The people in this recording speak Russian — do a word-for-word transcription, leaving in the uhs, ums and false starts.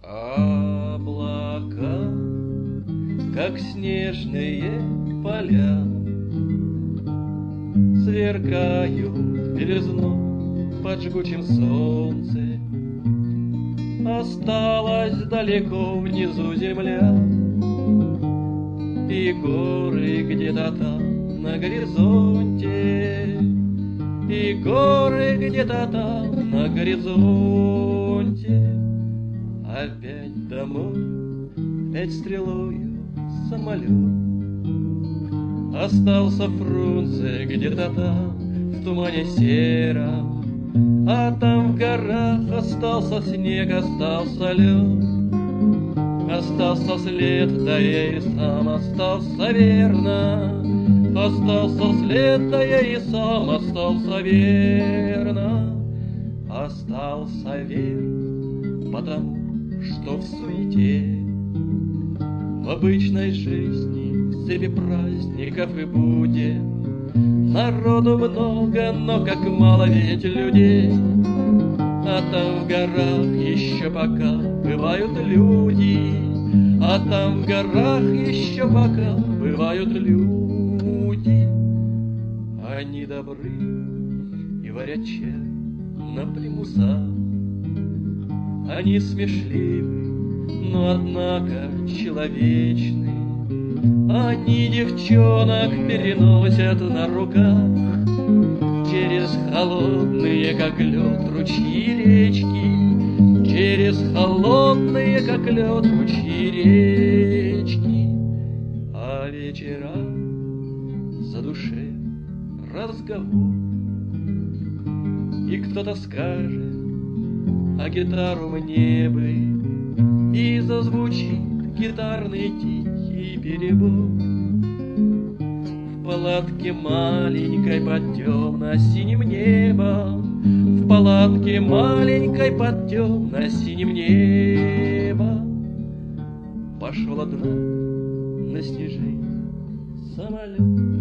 Облака, как снежные поля, сверкают белизну под жгучим солнцем. Осталась далеко внизу земля, и горы где-то там на горизонте, и горы где-то там на горизонте. Опять домой, опять стрелою самолет. Остался Фрунзе где-то там в тумане сером, а там в горах остался снег, остался лед. Остался след, да я и сам остался верно. Остался след, да я и сам остался верно. Остался верно, потому что в суете, в обычной жизни, в цепи праздников и буде народу много, но как мало ведь людей. А там в горах еще пока бывают люди, а там в горах еще пока бывают люди. Они добры и варят чай на примусах. Они смешливы, но однако человечны. Они девчонок переносят на руках через холодные, как лед, ручьи и речки, через холодные, как лед, ручьи и речки. А вечера за душе разговор, и кто-то скажет: а гитару мне бы, и зазвучит гитарный тихий перебор. В палатке маленькой под темно-синим небом, в палатке маленькой под темно-синим небом пошел одна на снежинке самолет.